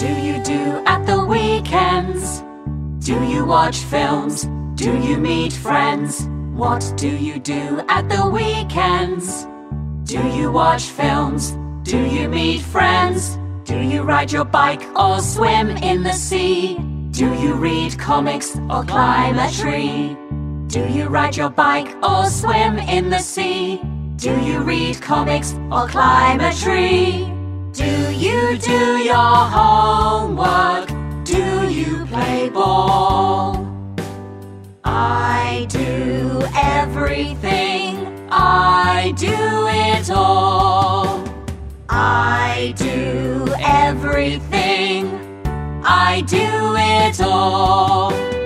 do you do at the weekends? Do you watch films? Do you meet friends? What do you do at the weekends? Do you watch films? Do you meet friends? Do you ride your bike or swim in the sea? Do you read comics or climb a tree? Do you ride your bike or swim in the sea? Do you read comics or climb a tree? Do you do your homework? Do you play ball? I do everything, I do it all. I do everything, I do it all.